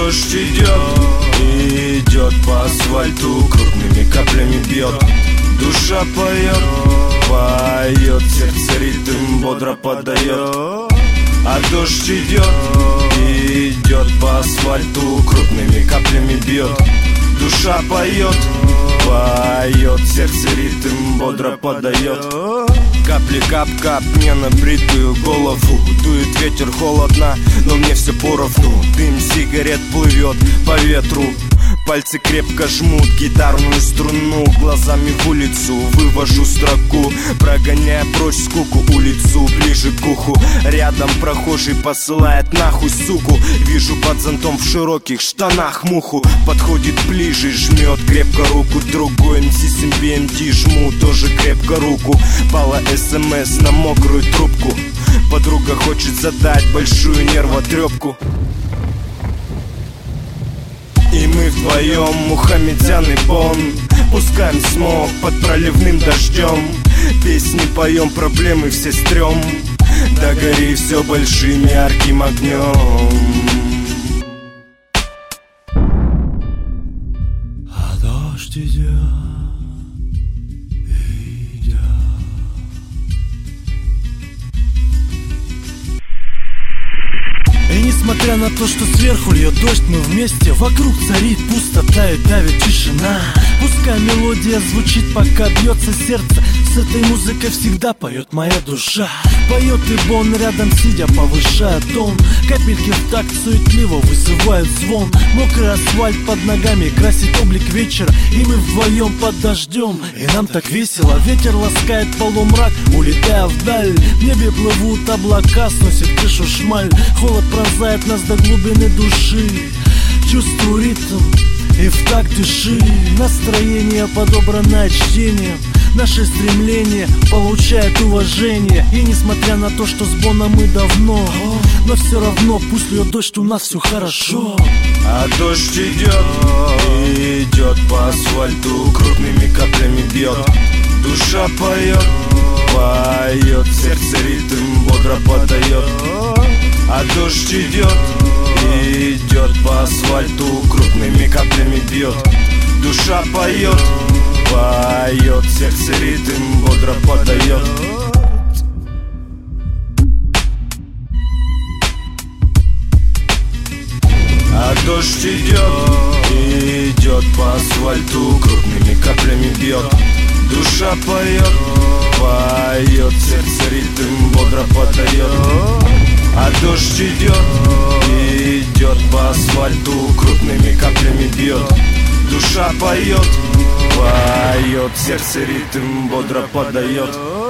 дождь идет по асфальту, крупными каплями бьет. Душа поет, сердце ритм бодро подает. А дождь идет по асфальту, крупными каплями бьет. Душа поет, сердце ритм бодро подает. Капли кап-кап мне на бритую голову. Дует ветер холодно, но мне все поровну. Дым сигарет плывет по ветру. Пальцы крепко жмут гитарную струну. Глазами в улицу вывожу строку, прогоняя прочь скуку. Улицу ближе к уху. Рядом прохожий посылает нахуй суку. Вижу под зонтом в широких штанах муху. Подходит ближе, жмет крепко руку. Другой МС с BMT жму тоже крепко руку. Пала СМС на мокрую трубку. Подруга хочет задать большую нервотрепку. И мы вдвоем, Мухаммедян и Бон, пускаем смог под проливным дождем. Песни поем, проблемы все стрём. Догори все большим ярким огнем. А дождь идет. И несмотря на то, что сверху льет дождь, мы вместе. Вокруг царит пустота и давит тишина. Пускай мелодия звучит, пока бьется сердце. С этой музыкой всегда поет моя душа. Поет и Бон рядом сидя, повышая тон. Капельки в такт суетливо вызывают звон. Мокрый асфальт под ногами красит облик вечера. И мы вдвоем под дождем, и нам так весело. Ветер ласкает полумрак, улетая вдаль. В небе плывут облака, сносит крышу шмаль. Холод пронзает нас до глубины души. Чувствую ритм и в такт дыши. Настроение подобранное чтением. Наше стремление получает уважение. И несмотря на то, что с Боном мы давно, но все равно пусть льет дождь, у нас все хорошо. А дождь идет по асфальту, крупными каплями бьет. Душа поет, сердце ритм бодро подает. А дождь идет по асфальту, крупными каплями бьет. Душа поет, сердце ритм бодро подает. А дождь идет по асфальту, крупными каплями бьет. Душа поет, сердце ритм бодро подает. А дождь идет по асфальту, крупными каплями бьет. Душа поет, сердце ритм бодро подает.